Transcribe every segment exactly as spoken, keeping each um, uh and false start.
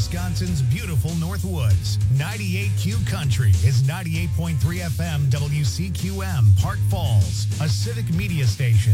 Wisconsin's beautiful Northwoods. ninety-eight Q Country is ninety-eight point three F M W C Q M, Park Falls, a civic media station.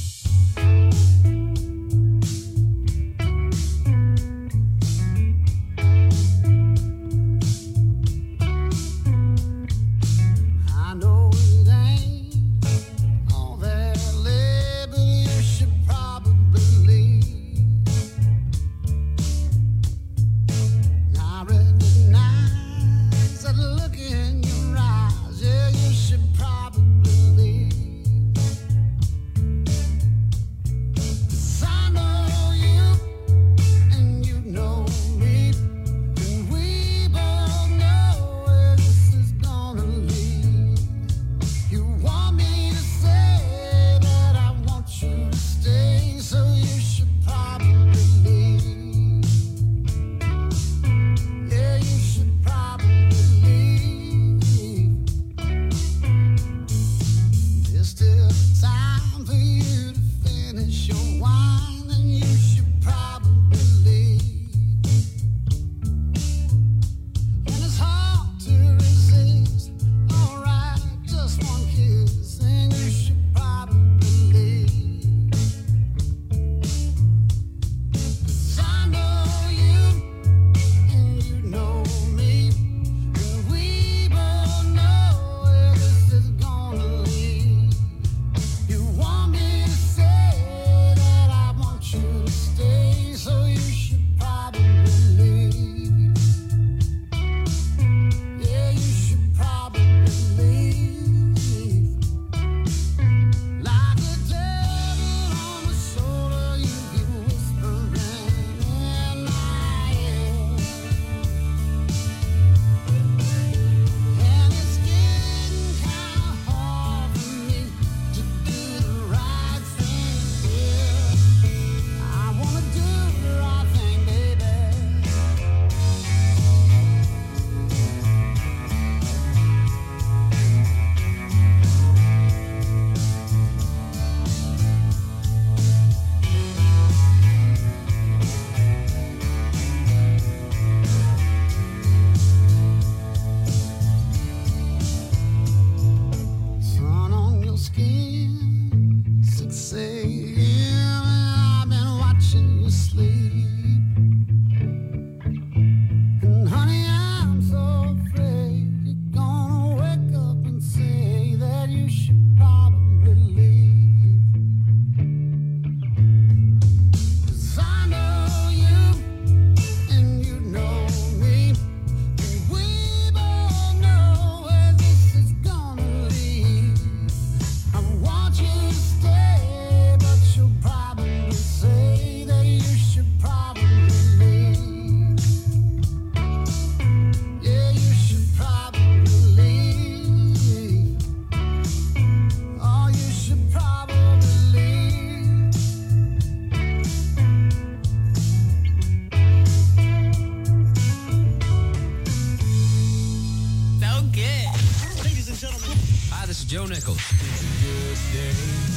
Joe Nichols. Good day,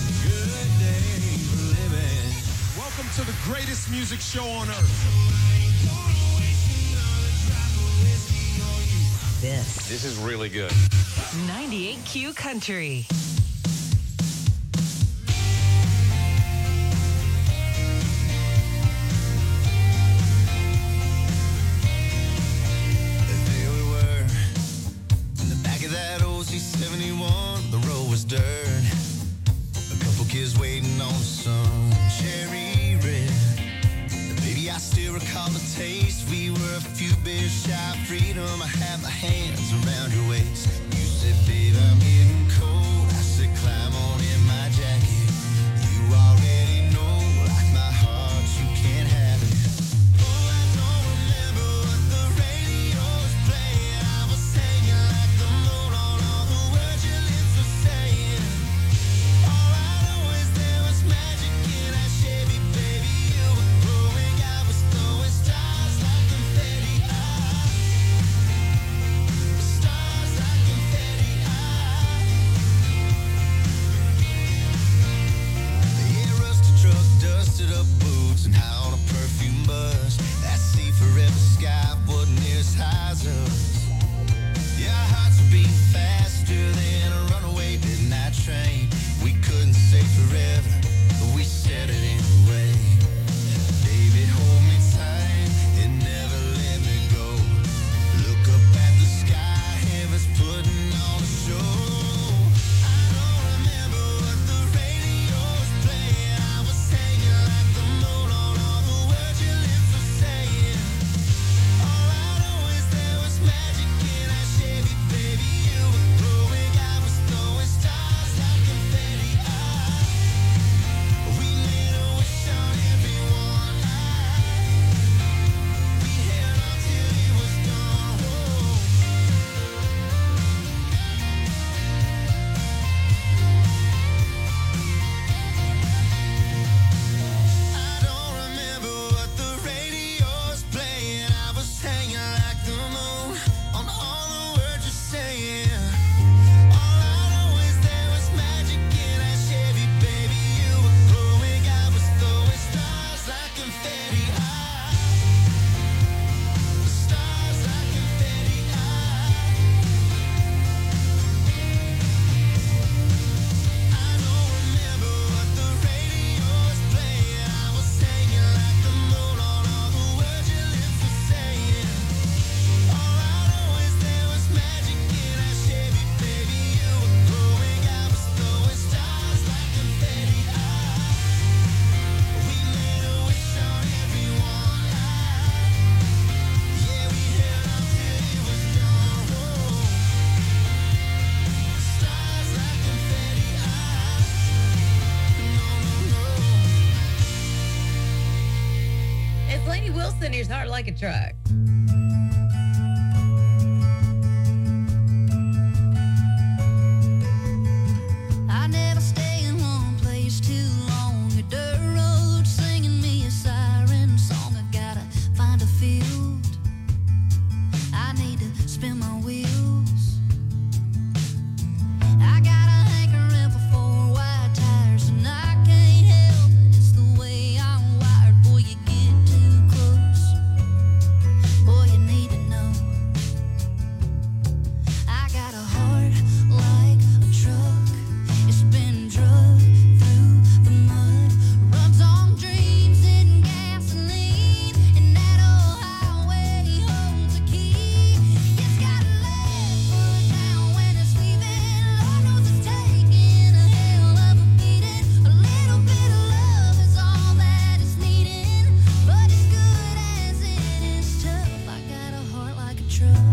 good day living. Welcome to the greatest music show on earth. This. This is really good. ninety-eight Q Country. seventy-one, the road was dirt. A couple kids waiting on some cherry red. Baby, I still recall the taste. We were a few beers shy of freedom. I had my hands around your waist. You said, babe, I'm getting cold. Wilson, here's Heart Like a Truck. I never stay in one place too long. A dirt road singing me a siren song. I gotta find a field. I need to spin my wheels. I got a hankering for four wide tires, and I can't help it. It's the way I'm wired. Boy, you get too close. Boy, you need to know. I got a heart like a truck. It's been drugged through the mud. Runs on dreams and gasoline. And that old highway holds a key. It's got a left foot down when it's leaving. Lord knows it's taking a hell of a beating. A little bit of love is all that it's needing. But as good as it is tough, I got a heart like a truck.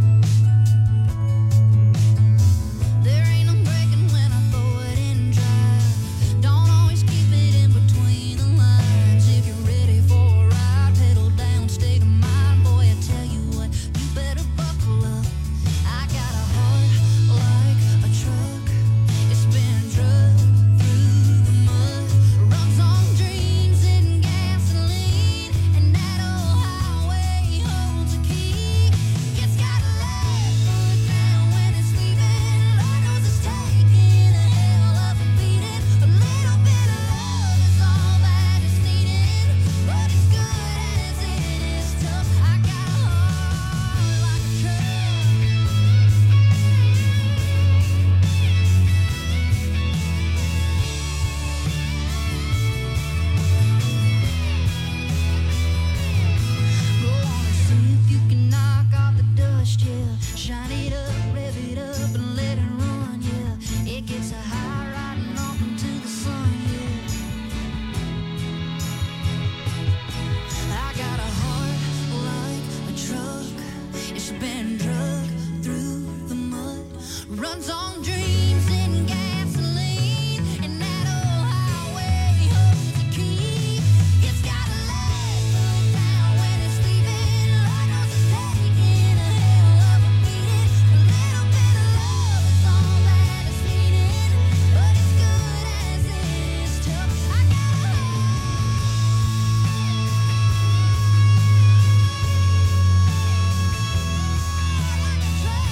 There ain't no breaking when I throw it in drive. Don't always keep it in between the lines. If you're ready for a ride, pedal down, state of mind. Boy, I tell you what, you better buckle up. I got a heart like a truck. It's been drugged through the mud. Runs on dreams and gasoline. And that old highway holds a key. It's got a left foot down when it's leaving. Lord knows it's taking a hell of a beating. A little bit of love is all that it's needing. But as good as it is tough, I got a heart like a truck. Go on and see if you can knock off the dust, yeah. Shine it up, rev it up, and let it run, yeah. It gets a high riding off into the sun, yeah. I got a heart like a truck. It's been drugged through the mud. Runs on dreams and gasoline. And that old highway holds the key. It's got a left foot down when it's leaving. Lord knows it's taking a hell of a beating. A little bit of love is all that it's needing. But as good as it is tough, I got a heart like a truck.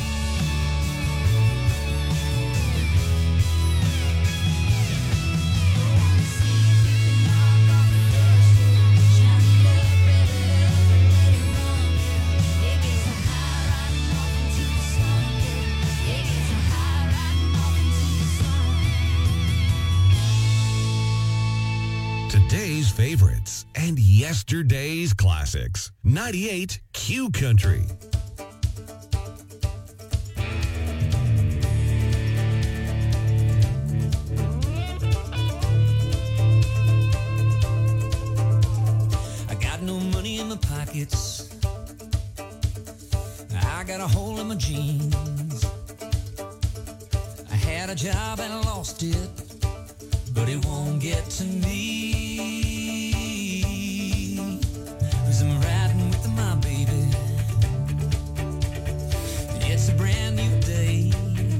Today's favorites and yesterday's classics. ninety-eight Q Country. I got no money in my pockets. I got a hole in my jeans. I had a job and I lost it, but it won't get to me. 'Cause I'm riding with my baby. It's a brand new day.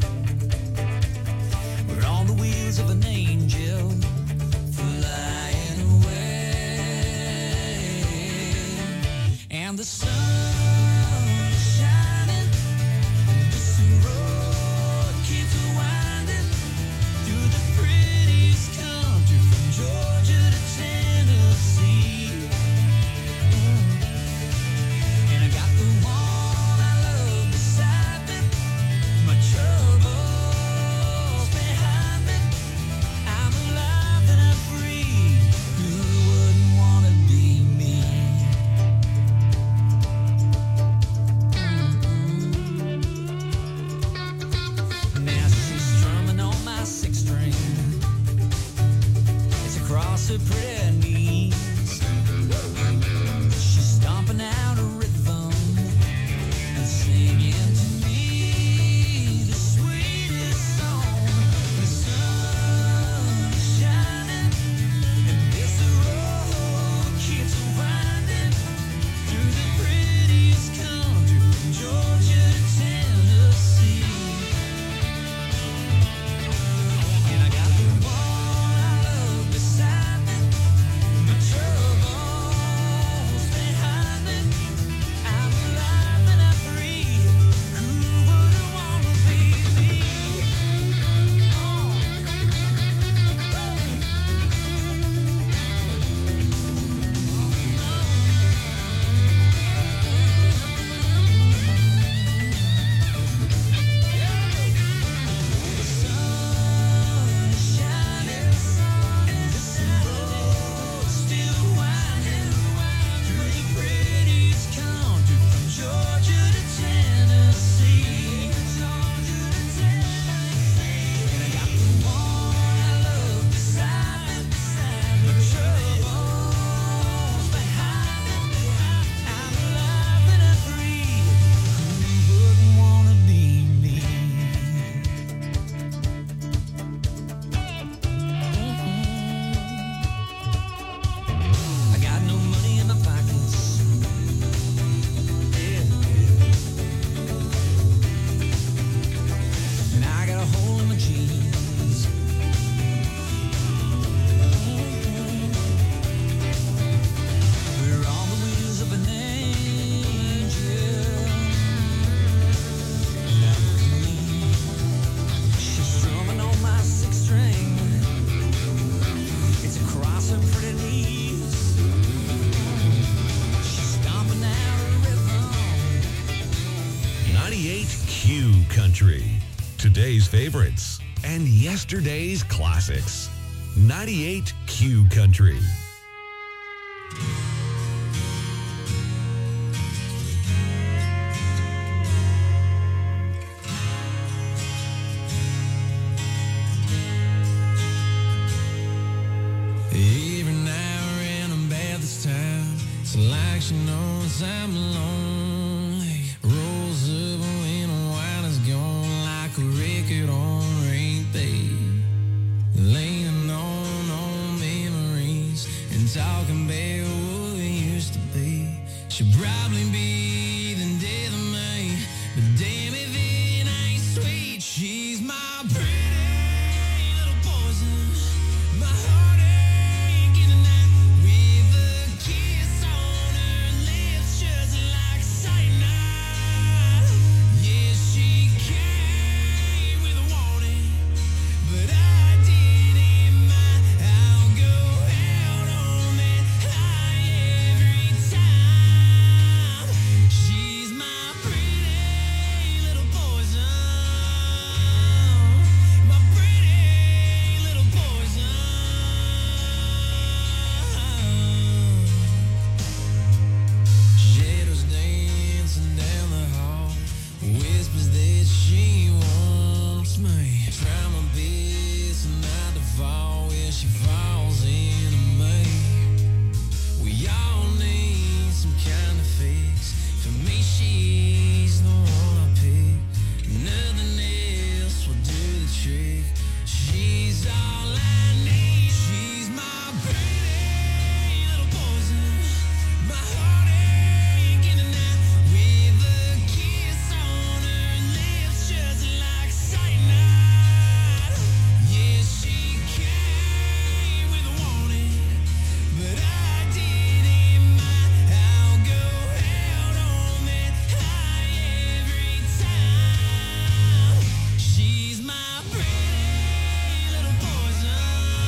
We're on the wheels of an angel flying away. And the sun is shining. This road keeps winding through the prettiest country from Georgia to Tennessee. And I got the one I love beside me. My troubles behind me. I'm alive and I'm free. Who wouldn't want to be me? Now she's strumming on my six string. It's across her pretty knees. She's stomping out a rhythm and singing to me the sweetest song. The sun is shining and this road keeps winding Country. Today's favorites and yesterday's classics. ninety-eight Q Country. Every now and then I'm bad this time. It's like she knows I'm lonely. Rolls up when the wine is gone like a record on repeat. Laying on, on memories and talking about what we used to be. She'll probably be the death of me, but damn if it ain't sweet. She's my pretty little poison. My heart ain't getting that with a kiss on her lips, just like cyanide. Yeah, she came with a warning, but I didn't mind. I'll go out on that high every time. She's my pretty little poison. My pretty little poison. Shadows dancing down the hall, whispers that she wants me. Try my best not to fall where she falls into me. We all need some kind of fix. For me, she's the one I pick. Nothing else will do the trick. She's all I need. She's my pretty little poison. My heart ain't getting that with a kiss on her lips, just like cyanide. Yeah, she came with a warning, but I didn't mind. I'll go out on that high every time. She's my pretty little poison.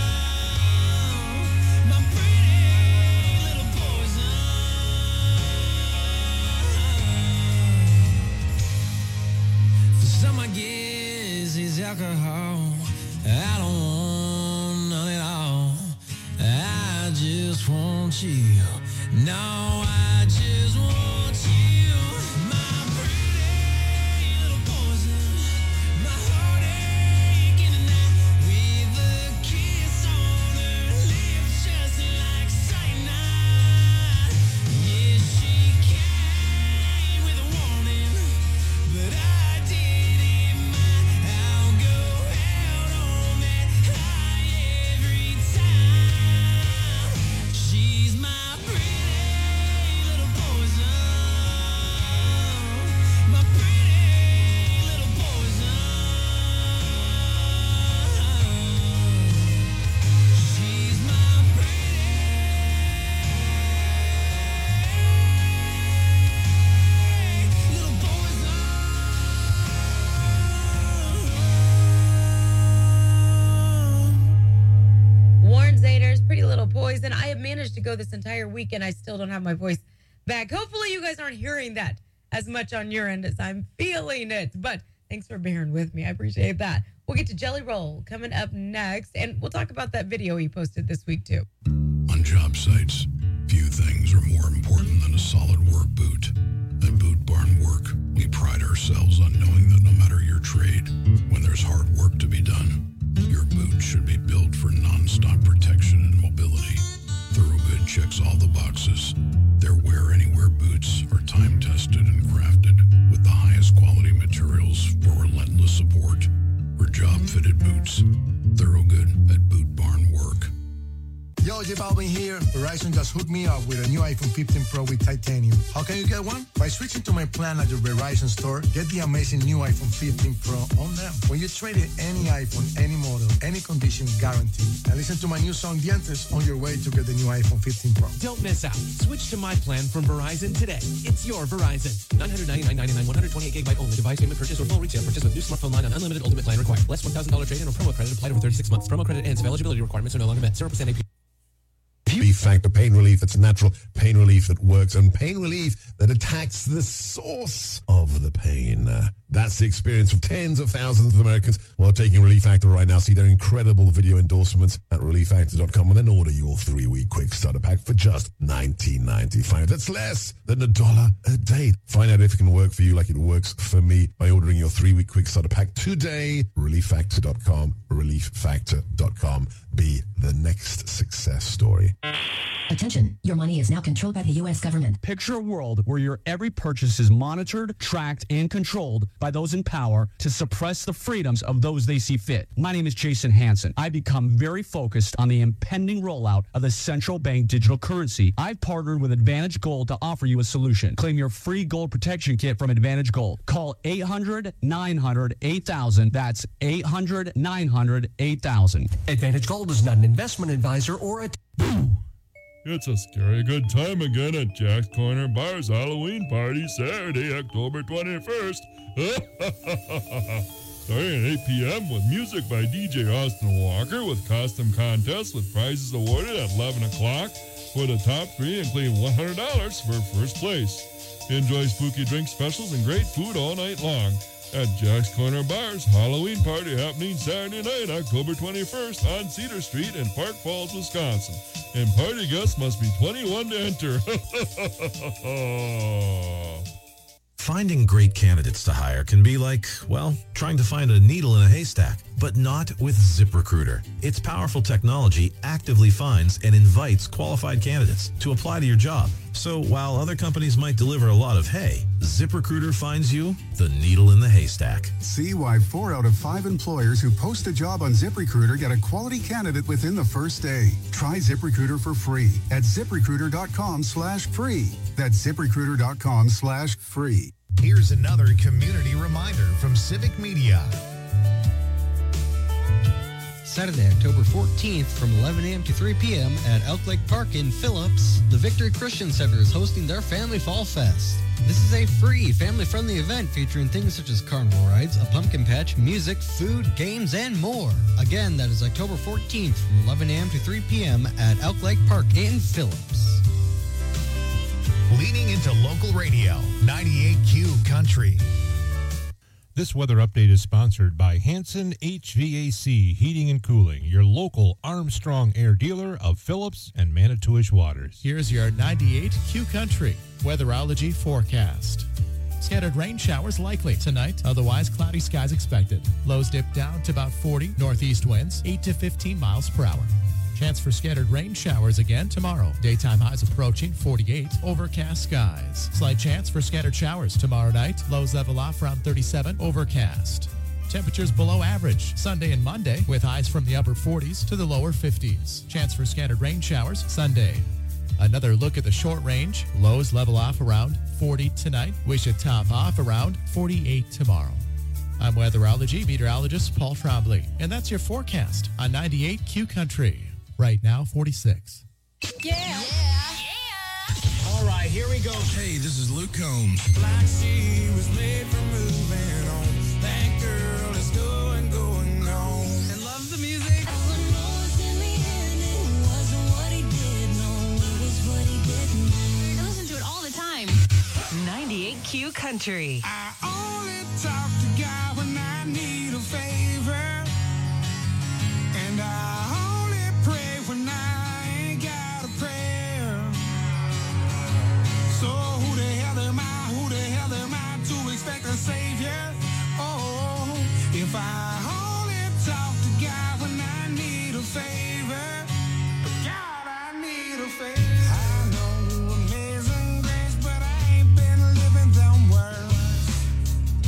My pretty little poison. For some, I guess it's alcohol. I don't want none at all. I just want you. No, I just want you. My pretty little poison. My heart ain't getting that with a kiss on her lips, just like cyanide. Yeah, she came with a warning, but I didn't mind. I'll go out on that high every time. She's my pretty little poison. My pretty little poison. She's my pretty little poison. Warren Zader's Pretty Little Poison. I have managed to go this entire weekend. I still don't have my voice back. Hopefully you guys aren't hearing that as much on your end as I'm feeling it. But thanks for bearing with me. I appreciate that. We'll get to Jelly Roll coming up next. And we'll talk about that video he posted this week too. On job sites, few things are more important than a solid work boot. At Boot Barn Work, we pride ourselves on knowing that no matter your trade, when there's hard work to be done, your boot should be built for nonstop protection and mobility. Thorogood checks all the boxes. Their Wear Anywhere boots are time-tested and crafted with the highest quality materials for relentless support. For job-fitted boots, Thorogood at Boot Barn Work. Yo, J Balvin here. Verizon just hooked me up with a new iPhone fifteen Pro with titanium. How can you get one? By switching to my plan at your Verizon store, get the amazing new iPhone fifteen Pro on them. When you trade in any iPhone, any model, any condition, guaranteed. And listen to my new song, Dientes, on your way to get the new iPhone fifteen Pro. Don't miss out. Switch to my plan from Verizon today. It's your Verizon. nine hundred ninety-nine dollars and ninety-nine cents, one hundred twenty-eight gigabyte only. Device payment purchase or full retail purchase with new smartphone line on unlimited ultimate plan required. Less one thousand dollars trade-in or promo credit applied over thirty-six months. Promo credit ends. If eligibility requirements are no longer met. zero percent A P R. Relief Factor. Pain relief that's natural, pain relief that works, and pain relief that attacks the source of the pain. Uh, that's the experience of tens of thousands of Americans who are taking Relief Factor right now. See their incredible video endorsements at relief factor dot com and then order your three-week quick starter pack for just nineteen ninety-five. That's less than a dollar a day. Find out if it can work for you like it works for me by ordering your three-week quick starter pack today. relief factor dot com. relief factor dot com. Be the next success story. Attention, your money is now controlled by the U S government. Picture a world where your every purchase is monitored, tracked, and controlled by those in power to suppress the freedoms of those they see fit. My name is Jason Hansen. I've become very focused on the impending rollout of the central bank digital currency. I've partnered with Advantage Gold to offer you a solution. Claim your free gold protection kit from Advantage Gold. Call eight hundred, nine hundred, eight thousand. That's eight hundred, nine hundred, eight thousand. Advantage Gold is not an investment advisor or a... It's a scary good time again at Jack's Corner Bar's Halloween party Saturday, October twenty-first. Starting at eight p.m. with music by D J Austin Walker with costume contests with prizes awarded at eleven o'clock for the top three, including one hundred dollars for first place. Enjoy spooky drink specials and great food all night long at Jack's Corner Bar's Halloween party happening Saturday night, October twenty-first on Cedar Street in Park Falls, Wisconsin. And party guests must be twenty-one to enter. Finding great candidates to hire can be like, well, trying to find a needle in a haystack, but not with ZipRecruiter. Its powerful technology actively finds and invites qualified candidates to apply to your job. So while other companies might deliver a lot of hay, ZipRecruiter finds you the needle in the haystack. See why four out of five employers who post a job on ZipRecruiter get a quality candidate within the first day. Try ZipRecruiter for free at ZipRecruiter.com slash free. That's ZipRecruiter.com slash free. Here's another community reminder from Civic Media. Saturday, October fourteenth from eleven a.m. to three p.m. at Elk Lake Park in Phillips, the Victory Christian Center is hosting their Family Fall Fest. This is a free, family-friendly event featuring things such as carnival rides, a pumpkin patch, music, food, games, and more. Again, that is October fourteenth from eleven a.m. to three p.m. at Elk Lake Park in Phillips. Leaning into local radio, ninety-eight Q Country. This weather update is sponsored by Hanson H V A C Heating and Cooling, your local Armstrong Air dealer of Phillips and Manitowish Waters. Here's your ninety-eight Q Country weatherology forecast. Scattered rain showers likely tonight, otherwise cloudy skies expected. Lows dip down to about forty, northeast winds, eight to fifteen miles per hour. Chance for scattered rain showers again tomorrow. Daytime highs approaching forty-eight, overcast skies. Slight chance for scattered showers tomorrow night. Lows level off around thirty-seven, overcast. Temperatures below average Sunday and Monday with highs from the upper forties to the lower fifties. Chance for scattered rain showers Sunday. Another look at the short range. Lows level off around forty tonight. We should top off around forty-eight tomorrow. I'm weatherology meteorologist Paul Trombley, and that's your forecast on ninety-eight Q Country. Right now, forty-six. Yeah. Yeah. All right, here we go. Hey, this is Luke Combs. Like she was made for moving on. That girl is going, going on. And love the music. I listen to it all the time. ninety-eight Q Country. I only talk to God when I need a favor. And I only pray when I ain't got a prayer. So who the hell am I? Who the hell am I to expect a savior? Oh, if I only talk to God when I need a favor. God, I need a favor. I know amazing grace, but I ain't been living them words.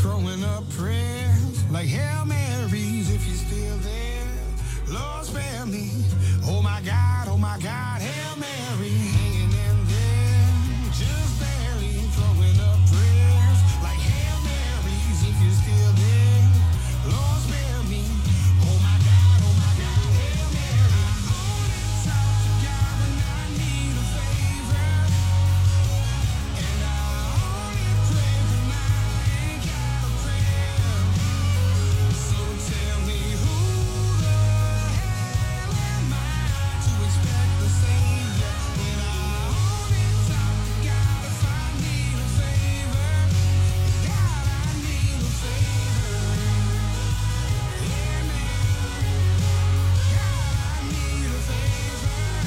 throwing up prayers like Hail Marys if you're still there. Lord, spare me. Oh my God, oh my God, Hail Mary. Hanging in there, just barely throwing up prayers like Hail Marys if you're still there. Lord, spare me. Oh my God, oh my God, Hail Mary. I only talk to God when I need a favor. And I only pray when I ain't got a prayer. So tell me who the hell am I to expect the Savior when I only talk to God if I need a favor? God, I need a favor. Amen. God, I need a favor.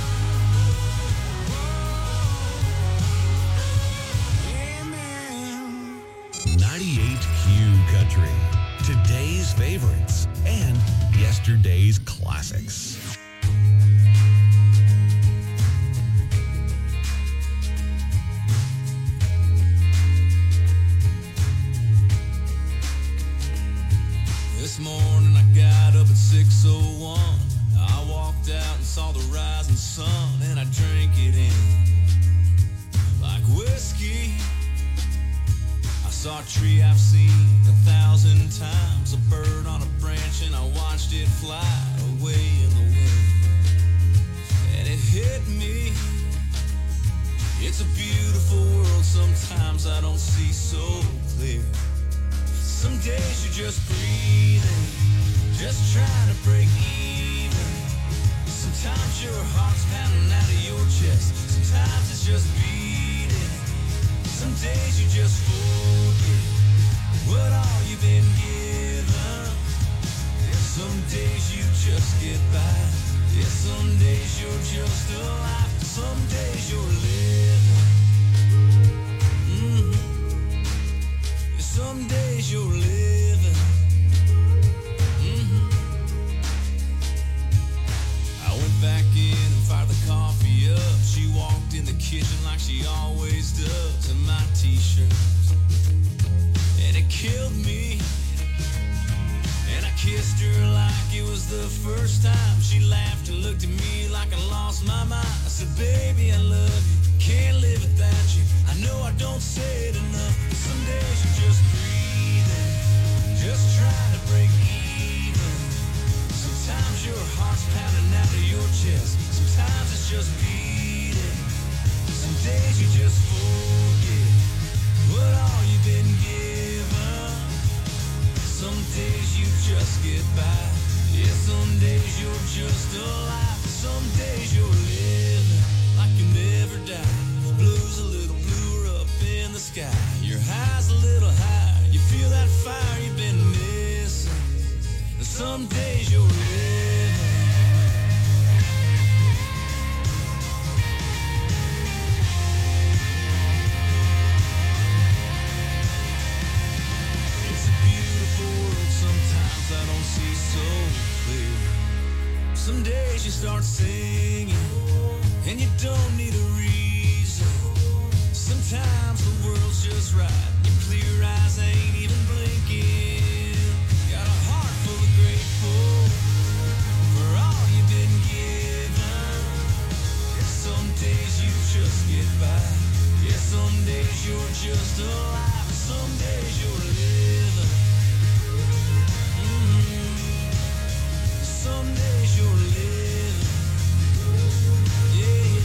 Amen. ninety-eight Q Country. Today's favorites and yesterday's classics. This morning I got up at six oh one. I walked out and saw the rising sun, and I drank it in like whiskey. I saw a tree I've seen a thousand times, a bird on a branch, and I watched it fly away in the wind. And it hit me. It's a beautiful world, sometimes I don't see so clear. Some days you're just breathing, just trying to break even. Sometimes your heart's pounding out of your chest, sometimes it's just beating. Some days you just forget what all you've been given. Yeah, some days you just get by. Yeah, some days you're just alive. Some days you're living. Mm-hmm. Yeah, some days you're living. Mm-hmm. I went back in and fired the coffee up. She walked in the kitchen like she always does in my t-shirts, and it killed me. And I kissed her like it was the first time. She laughed and looked at me like I lost my mind. I said, baby, I love you, can't live without you. I know I don't say it enough, but some days you're just breathing, just trying to break even. Sometimes your heart's pounding out of your chest, sometimes it's just beating. Some days you just forget what all you've been given. Some days you just get by. Yeah, some days you're just alive. Some days you're living like you never die. Blue's a little bluer up in the sky. Your high's a little higher. You feel that fire you've been missing. Some days you're living. I don't see so clear. Some days you start singing and you don't need a reason. Sometimes the world's just right. Your clear eyes ain't even blinking. Got a heart full of grateful for all you've been given. Yeah, some days you just get by. Yeah, some days you're just alive. Some days you're living. Some days you're living, yeah,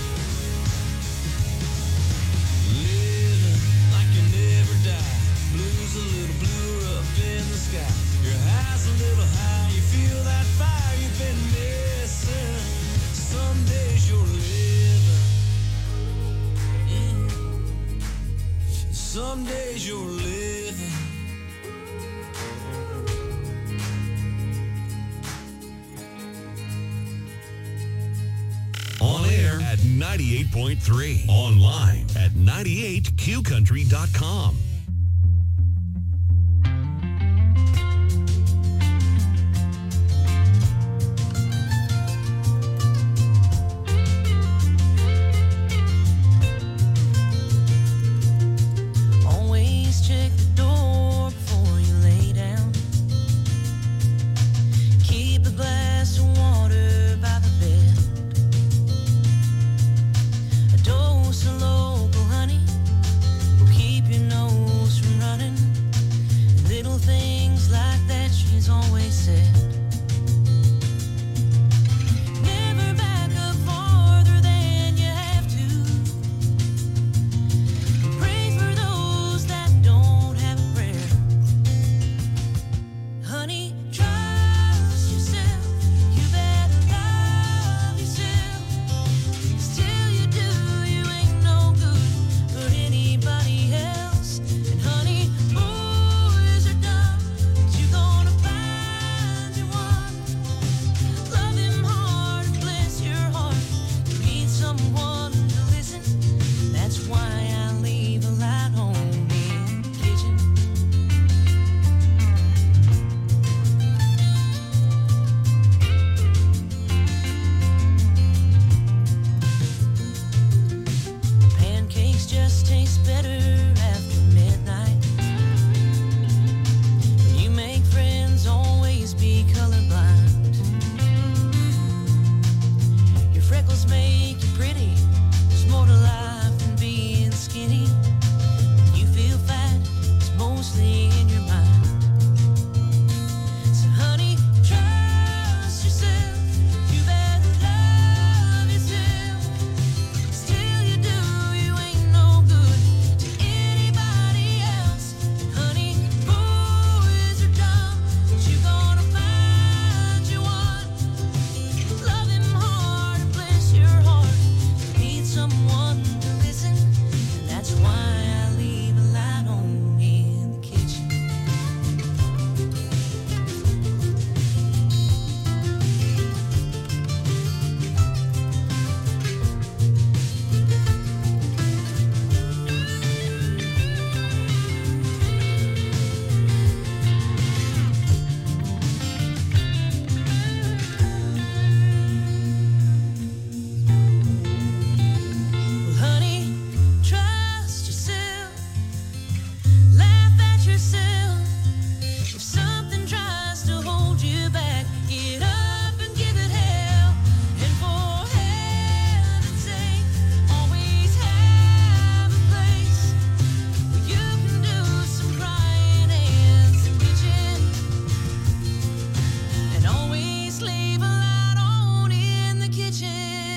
living like you never die. Blue's a little bluer up in the sky. Your high's a little high. You feel that fire you've been missing. Some days you're living, mm. Some days you're living. On air at ninety-eight point three. Online at ninety-eight Q country dot com. Always check the door before you yourself. If something tries to hold you back, get up and give it hell. And for heaven's sake, always have a place where you can do some crying and some bitching. And always leave a light on in the kitchen.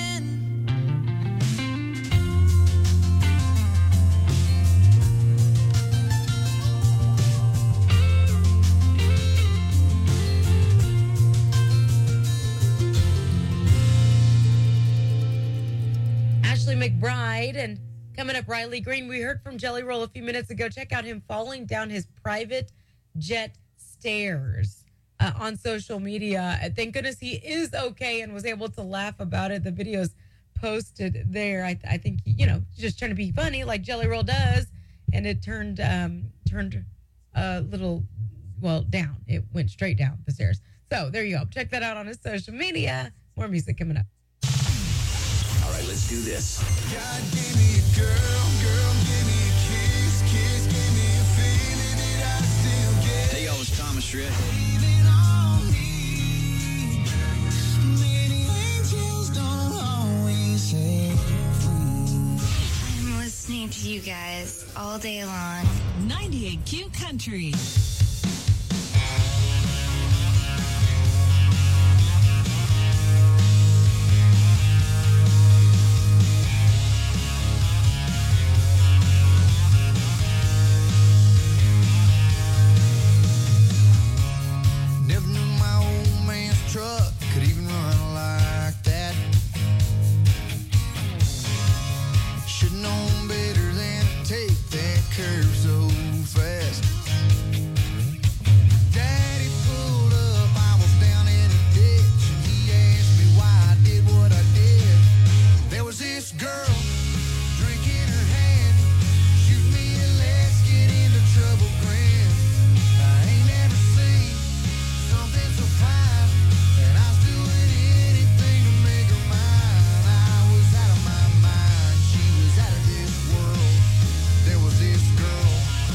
Ashley McBride, and coming up, Riley Green. We heard from Jelly Roll a few minutes ago. Check out him falling down his private jet stairs uh, on social media. Uh, Thank goodness he is okay and was able to laugh about it. The video's posted there. I, I think, you know, just trying to be funny like Jelly Roll does, and it turned um, turned a little, well, down. It went straight down the stairs. So there you go. Check that out on his social media. More music coming up. All right, let's do this. God gave me a girl, girl gave me a kiss, kiss gave me a feeling that I still get. Hey, y'all, it's Thomas Rhett. Waiting on me. Many angels don't always say. I'm listening to you guys all day long. ninety-eight Q Country. Never knew my old man's truck could even run like that. Should've known better than to take that curve so fast. Daddy pulled up, I was down in a ditch, and he asked me why I did what I did. There was this girl, drink in her hand, shoot me and let's get into trouble grin. I ain't never seen something so fine, and I was doing anything to make her mine. I was out of my mind, she was out of this world. There was this girl.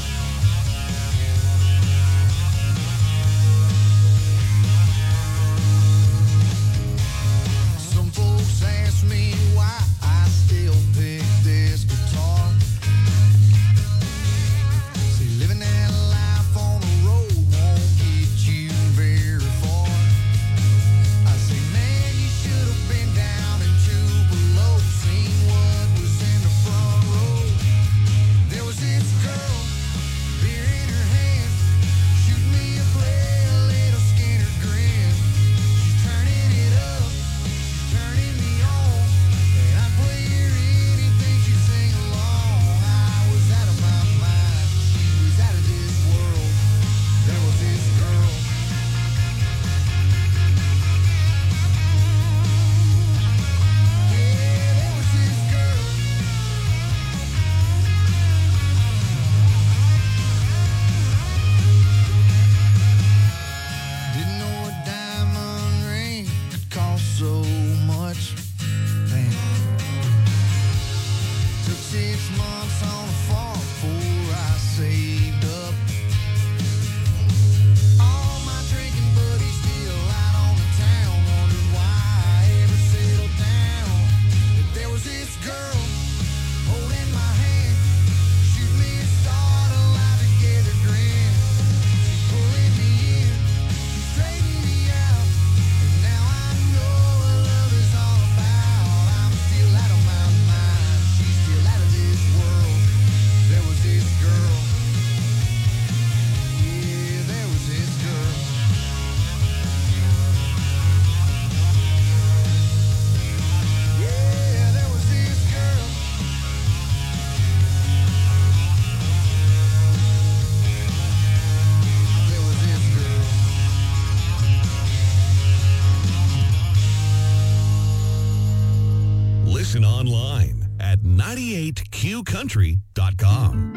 Some folks ask me why I still pick this guitar. See, living that life on the road won't get you very far. I say, man, you should have been down and two below, seen what was in the front row. There was this girl, beer in her hand, shoot me a play, a little Skinner grin. She's turning it up, she's turning me on, and I'd play her anything she'd sing along. I was out of my mind, she was out of this world. There was this girl. Yeah, there was this girl. Didn't know a diamond ring could cost so much. Damn. Took six months on a farm before I saved up. All my drinking buddies still out on the town, wondered why I ever settled down. But there was this girl holding my hand, shoot me a start, a lie together grin. She's pulling me in, she's straightening me out, and now I know what love is all about. I'm still out of my mind, she's still out of this world. There was this girl. Yeah, there was this girl. Yeah, there was this girl. There was this girl. Listen online at ninety-eight q country dot com.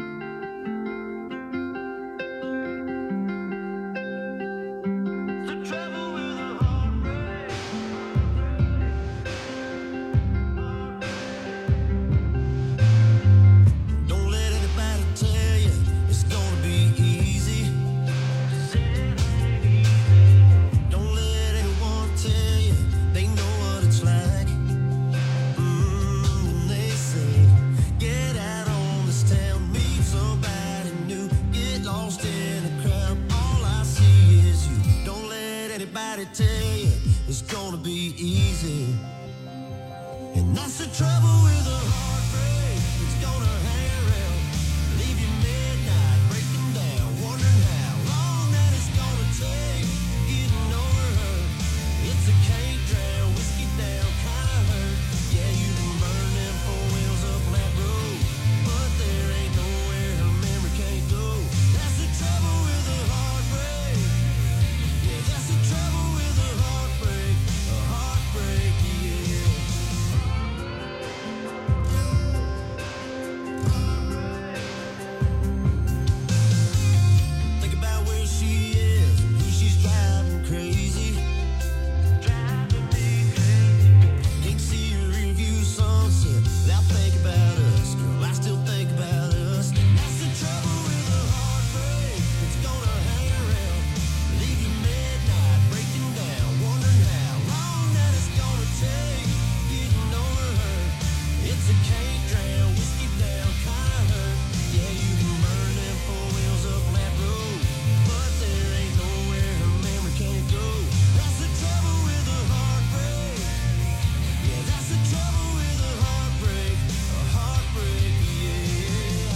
Don't let anybody tell you it's gonna be easy. nobody tell you it's gonna be easy. And that's the trouble with a heartbreak. It's gonna hang around, leave you midnight, breaking down, wondering how long that it's gonna take getting over her. It's a can't drown, whiskey down kind of hurt. Yeah, you can burn them four wheels up that road, but there ain't nowhere her memory can't go. That's the trouble with a heartbreak. Yeah, that's the trouble with a heartbreak. A heartbreak, yeah. Think about where she is, who she's driving crazy. Driving me crazy. Can't see her review sunset without thinking about us. Girl, I still think about us. That's the trouble with a heartbreak. It's gonna hang around, leave you midnight, breaking down, wondering how long that it's gonna take getting over her. It's a can't drown, whiskey down kind of hurt. Yeah, you can burn them four wheels up that road, but there ain't nowhere her memory can't go. That's the trouble with a heartbreak. Yeah, that's the trouble with a heartbreak. A heartbreak, yeah.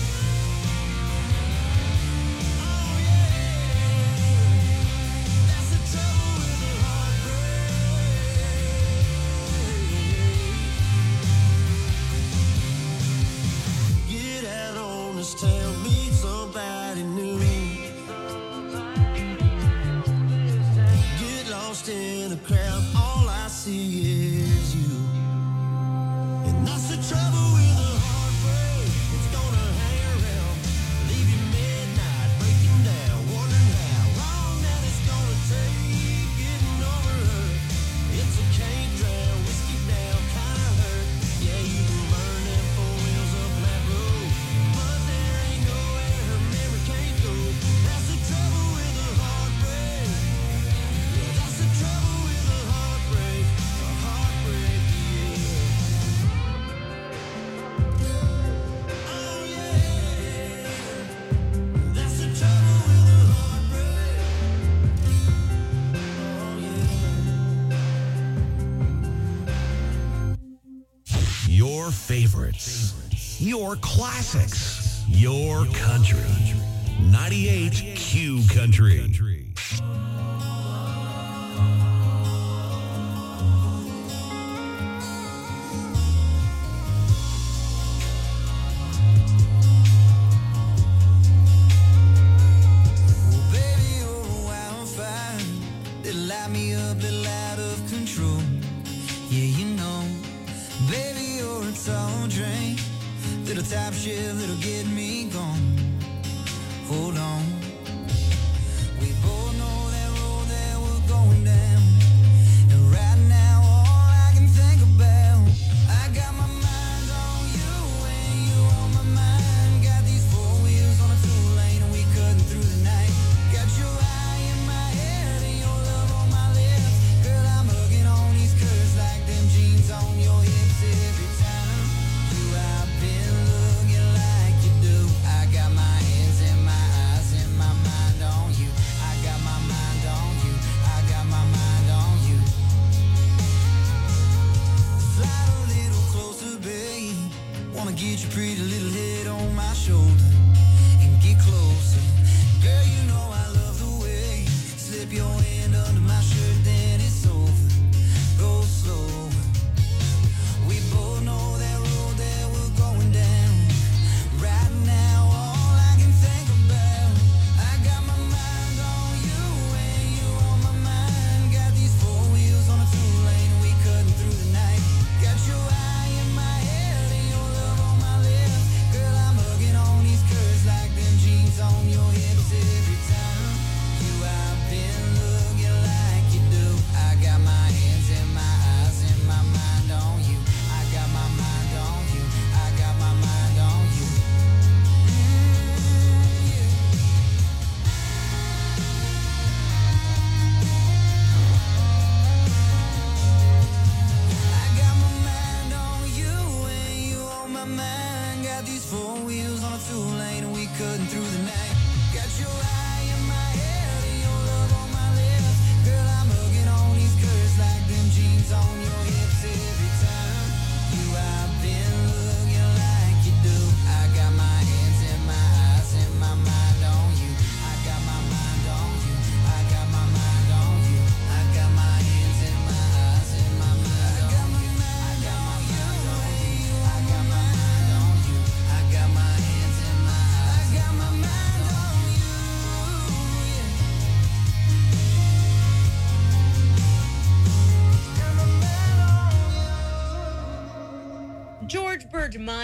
Oh yeah. That's the trouble with a heartbreak. Get out on this town, meet somebody new. Get lost in a crowd, all I see is you. And that's the trouble with a heartbreak. It's gonna hang around, leave you midnight, breaking down, wondering how long that it's gonna take getting over her. It's a can't drown, whiskey down kind of hurt. Yeah, you can burn them four wheels up that road, but there ain't nowhere her memory can't go. That's the trouble with a heartbreak. Yeah, that's the trouble with a heartbreak. A heartbreak, yeah. Oh yeah. That's the trouble with a heartbreak. Oh yeah. Your favorites, your classics, your country. ninety-eight Q Country. Baby, you're a wildfire that light me up, little out of control. Yeah, you know, baby, you're a tall drink, little top shift that'll get me gone. Hold on, we both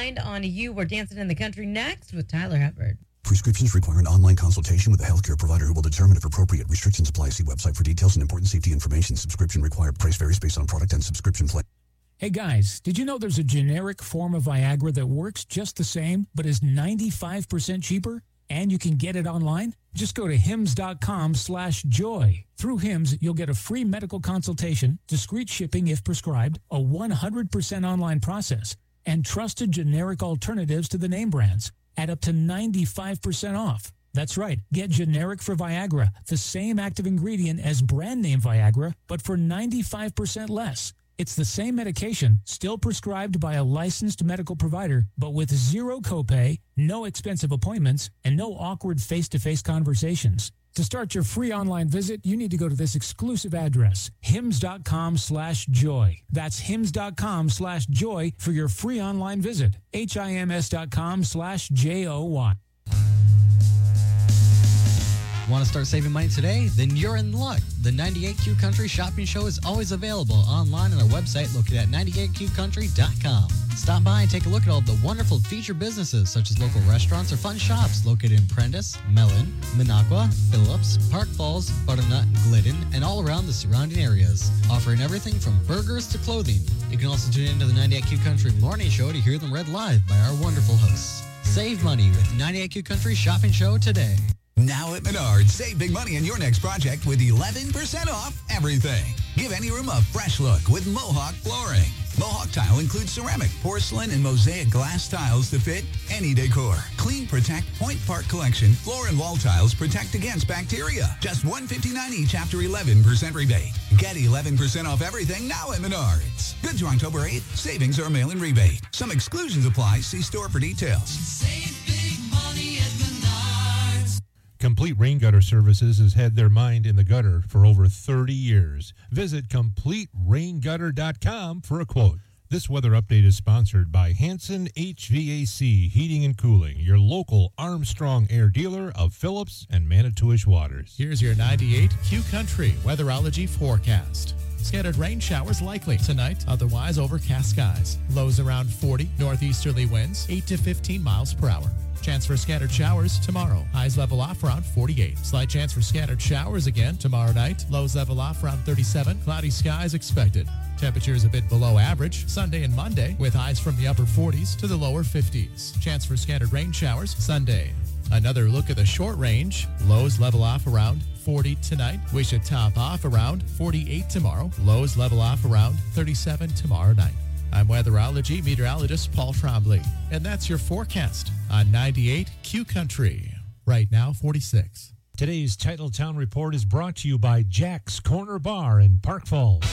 Mind on You. We're dancing in the country next with Tyler Hepburn. Prescriptions require an online consultation with a healthcare provider who will determine if appropriate. Restrictions apply. See website for details and important safety information. Subscription required. Price varies based on product and subscription plan. Hey guys, did you know there's a generic form of Viagra that works just the same, but is ninety-five percent cheaper? And you can get it online? Just go to hims.com slash joy. Through Hims, you'll get a free medical consultation, discreet shipping if prescribed, a one hundred percent online process, and trusted generic alternatives to the name brands at up to ninety-five percent off. That's right. Get generic for Viagra, the same active ingredient as brand name Viagra, but for ninety-five percent less. It's the same medication, still prescribed by a licensed medical provider, but with zero copay, no expensive appointments, and no awkward face-to-face conversations. To start your free online visit, you need to go to this exclusive address, hims.com slash joy. That's hims.com slash joy for your free online visit. H-I-M-S.com slash J-O-Y. Want to start saving money today? Then you're in luck. The ninety-eight Q Country Shopping Show is always available online on our website located at ninety-eight q country dot com. Stop by and take a look at all the wonderful featured businesses such as local restaurants or fun shops located in Prentice, Mellon, Minocqua, Phillips, Park Falls, Butternut, Glidden, and all around the surrounding areas, offering everything from burgers to clothing. You can also tune into the ninety-eight Q Country Morning Show to hear them read live by our wonderful hosts. Save money with ninety-eight Q Country Shopping Show today. Now at Menards, save big money on your next project with eleven percent off everything. Give any room a fresh look with Mohawk Flooring. Mohawk Tile includes ceramic, porcelain, and mosaic glass tiles to fit any decor. Clean, Protect, Point Park Collection, floor and wall tiles protect against bacteria. Just one hundred fifty-nine dollars each after eleven percent rebate. Get eleven percent off everything now at Menards. Good to October eighth. Savings are mail-in rebate. Some exclusions apply. See store for details. Save big money at Menards. Complete Rain Gutter Services has had their mind in the gutter for over thirty years. Visit complete rain gutter dot com for a quote. This weather update is sponsored by Hanson H V A C Heating and Cooling, your local Armstrong Air dealer of Phillips and Manitowish Waters. Here's your ninety-eight Q Country weatherology forecast. Scattered rain showers likely tonight, otherwise overcast skies. Lows around forty, northeasterly winds, eight to fifteen miles per hour. Chance for scattered showers tomorrow. Highs level off around forty-eight. Slight chance for scattered showers again tomorrow night. Lows level off around thirty-seven. Cloudy skies expected. Temperatures a bit below average Sunday and Monday with highs from the upper forties to the lower fifties. Chance for scattered rain showers Sunday. Another look at the short range. Lows level off around forty tonight. We should top off around forty-eight tomorrow. Lows level off around thirty-seven tomorrow night. I'm weatherology meteorologist Paul Trombley, and that's your forecast on ninety-eight Q Country. Right now, forty-six. Today's Titletown Report is brought to you by Jack's Corner Bar in Park Falls.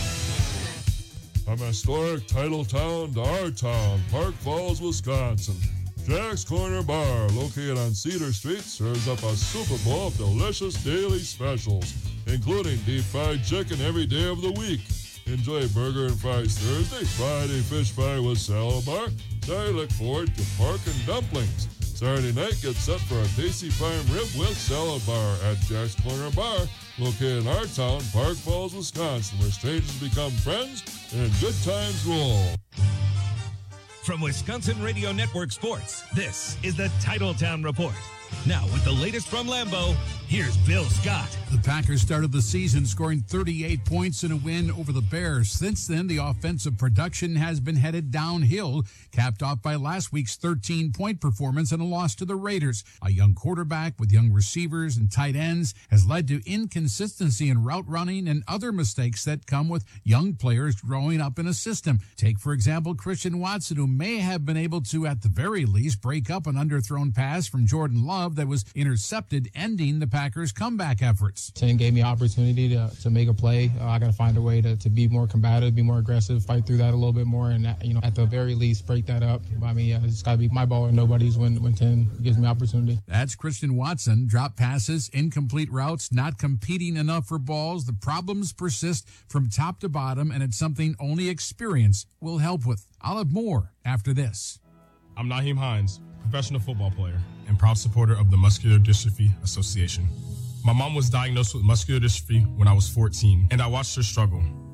From historic Titletown to our town, Park Falls, Wisconsin. Jack's Corner Bar, located on Cedar Street, serves up a Super Bowl of delicious daily specials, including deep fried chicken every day of the week. Enjoy burger and fries Thursday, Friday fish fry with salad bar. Saturday look forward to pork and dumplings. Saturday night get set for a tasty prime rib with salad bar at Jack's Corner Bar, located in our town, Park Falls, Wisconsin, where strangers become friends and good times roll. From Wisconsin Radio Network Sports, this is the Titletown Report. Now, with the latest from Lambeau, here's Bill Scott. The Packers started the season scoring thirty-eight points in a win over the Bears. Since then, the offensive production has been headed downhill, capped off by last week's thirteen-point performance and a loss to the Raiders. A young quarterback with young receivers and tight ends has led to inconsistency in route running and other mistakes that come with young players growing up in a system. Take, for example, Christian Watson, who may have been able to, at the very least, break up an underthrown pass from Jordan Love that was intercepted, ending the Packers' comeback efforts. ten gave me opportunity to, to make a play. Uh, I got to find a way to, to be more combative, be more aggressive, fight through that a little bit more, and, you know, at the very least, break that up. I mean, yeah, it's got to be my ball or nobody's when, when ten gives me opportunity. That's Christian Watson. Drop passes, incomplete routes, not competing enough for balls. The problems persist from top to bottom, and it's something only experience will help with. I'll have more after this. I'm Naheem Hines, professional football player and proud supporter of the Muscular Dystrophy Association. My mom was diagnosed with muscular dystrophy when I was fourteen, and I watched her struggle.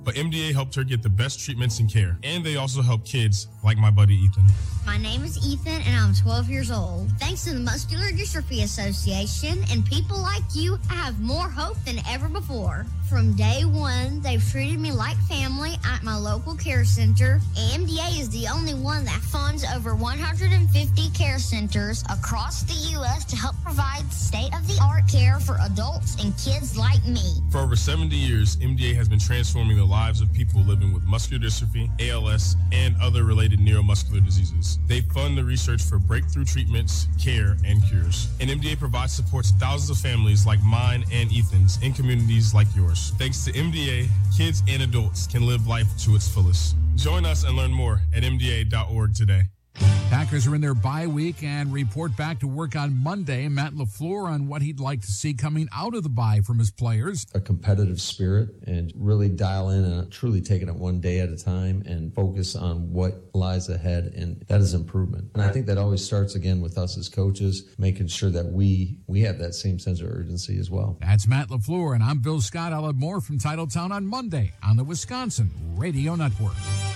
but M D A helped her get the best treatments and care. And they also help kids like my buddy Ethan. My name is Ethan, and I'm twelve years old. Thanks to the Muscular Dystrophy Association and people like you, I have more hope than ever before. From day one, they've treated me like family at my local care center. M D A is the only one that funds over one hundred fifty care centers across the U S to help provide state-of-the-art care for adults and kids like me. For over seventy years, M D A has been transforming the lives of people living with muscular dystrophy, A L S, and other related neuromuscular diseases. They fund the research for breakthrough treatments, care, and cures. And M D A provides support to thousands of families like mine and Ethan's in communities like yours. Thanks to M D A, kids and adults can live life to its fullest. Join us and learn more at M D A dot org today. Packers are in their bye week and report back to work on Monday. Matt LaFleur on what he'd like to see coming out of the bye from his players. A competitive spirit and really dial in and truly taking it one day at a time and focus on what lies ahead, and that is improvement. And I think that always starts again with us as coaches, making sure that we we have that same sense of urgency as well. That's Matt LaFleur, and I'm Bill Scott. I'll have more from Titletown on Monday on the Wisconsin Radio Network.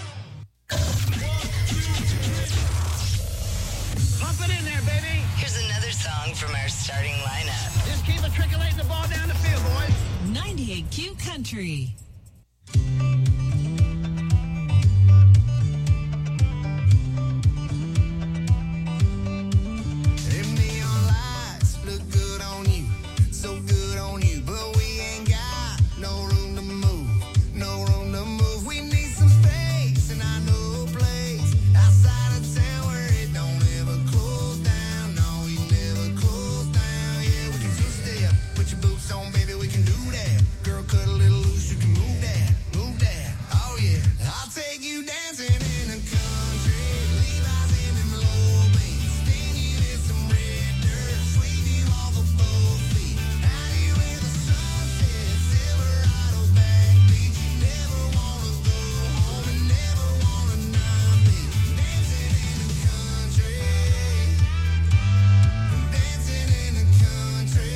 Here's another song from our starting lineup. Just keep it trickling the ball down the field, boys. ninety-eight Q Country. Them neon lights look good on you, so good on you, but we ain't got no room to move, no room to move. We need some space, and I know a place outside of town where it don't ever close down. No, we never close down. Yeah, we can two-step, put your boots on, baby, we can do that. Girl, cut a little loose, you can move that, move that. Oh yeah, I'll take you dancing in the country, Levi's in them low beats, sting you in some red dirt, sweep you off of both feet. Out here in the sunset, Silverado backbeat. You never wanna go home and never wanna not be dancing in the country, dancing in the country.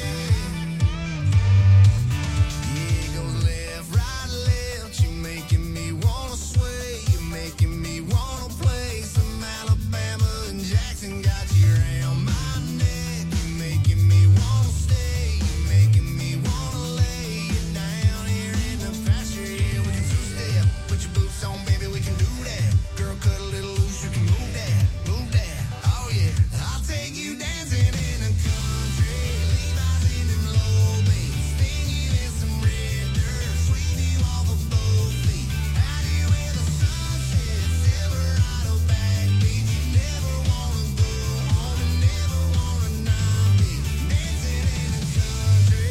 Yeah, it goes left, right, left. You making me wanna sway. You making me wanna play some Alabama and Jackson. Got you around my neck. You making me wanna stay. You making me wanna lay you down here in the pasture. Yeah, we can two-step. Put your boots on, baby, we can do that. Girl, cut a little loose, you can move that, move that. Oh yeah, I'll take you dancing in the country. Levi's in them low beats, sting you in some red dirt, sweep you off of both feet. Out here in the sunset, Silverado backbeat. You never wanna go home and never wanna not be dancing in the country,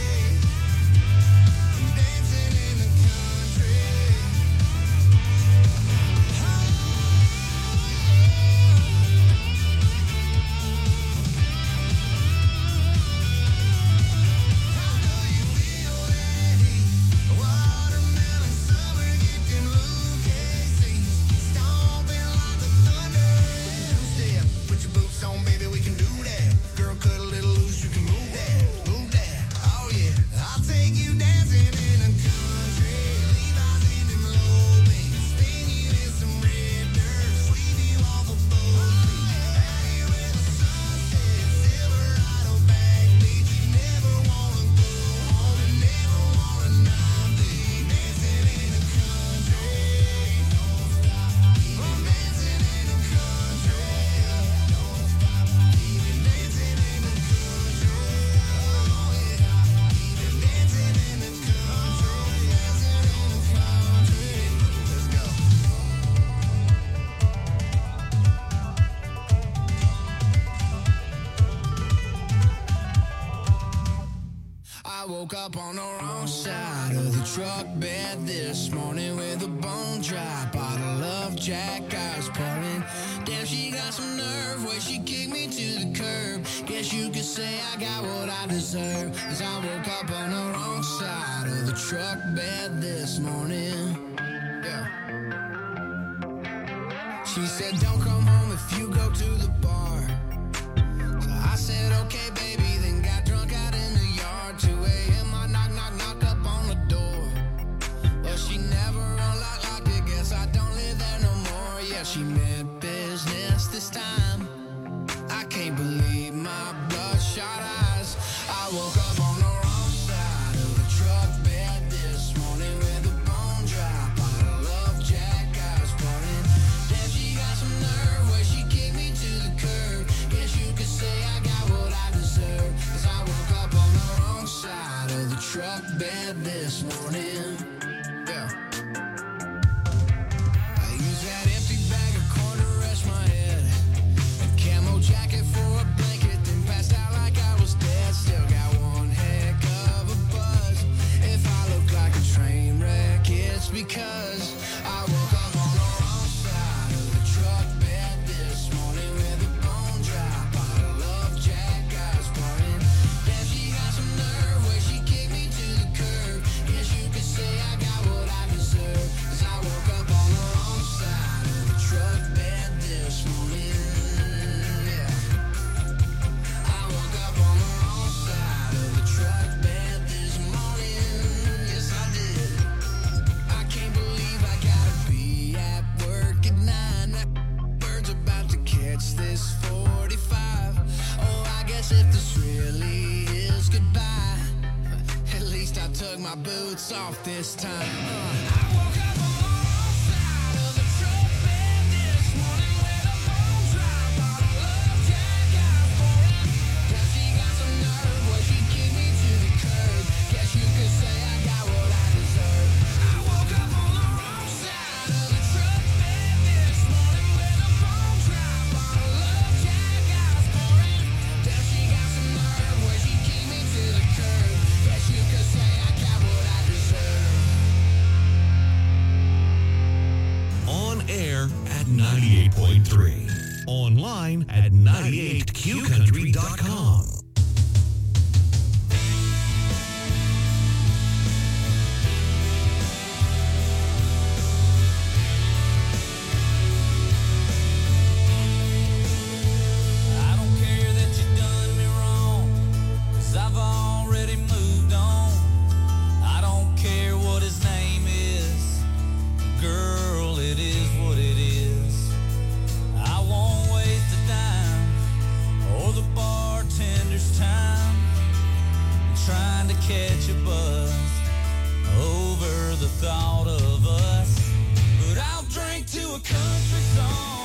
dancing in the country. Watermelon summer, get them Luke K Cs, stomping like the thunder. Two-step, put your boots on, baby, we can do that. Girl, cut a little loose, you can move that, move that. Oh yeah, I'll take you dancing in the country. Levi's in them low beats, sting you in some red dirt, sweep you off of both feet. Out here in the sunset, Silverado backbeat. You never wanna go home and never wanna not be dancing in the country. Don't stop, keep on dancing in the country. Don't stop, keep it dancing in the country. Oh yeah, keep it dancing in the country, dancing in the country. Let's go. I woke up on the wrong side of the truck bed this morning with a bone dry bottle of Jack I was pouring. Damn, she got some nerve where she kicked me to the curb. Guess you could say I got what I deserve, 'cause I woke up on the wrong side of the truck bed this morning. Yeah. She said, don't come home if you go to the bar. So I said, okay, baby, then got drunk out in the yard. two a.m. I knock, knock, knock up on the door. Well, she never woke up on the wrong side of the truck bed this morning with a bone dry bottle of Jack I was burning. Damn, she got some nerve where she kicked me to the curb. Guess you could say I got what I deserve, 'cause I woke up on the wrong side of the truck bed this morning. Yeah. I use that empty bag of corn to rest my head, a camo jacket for a blanket, then passed out like I was dead. Still got one heck of a buzz. If I look like a train wreck, it's because I woke up on the wrong side of the truck bed this morning with a bone dry bottle of Jack I was burning. Damn, she got some nerve where she kicked me to the curb. Guess you could say I got what I deserve, 'cause I woke up on the wrong side of the truck bed this morning. Yeah. I woke up on the wrong side of the truck bed this morning. Yes, I did. I can't believe I gotta be at work at nine. That bird's about to catch this forty-five. Oh, I guess if this really is goodbye, at least I took my boots off this time. Uh, I woke up on the wrong side of the truck bed this morning with a bone dry bottle of Jack I was pouring. Now she got some nerve where she kicked me to the curb. Guess you could say I got what I deserve. I woke up on the wrong side of the truck bed this morning with a bone dry bottle of Jack I was pouring. Now she got some nerve where she kicked me to the curb. Guess you could say I got what I deserve. On air at ninety-eight point three. Online at ninety-eight q country dot com. I don't care that you done me wrong, 'cause I've already moved on. I don't care what his name is, girl, it is what it is. I won't waste a dime or the bartender's time trying to catch a buzz over the thought of us. But I'll drink to a country song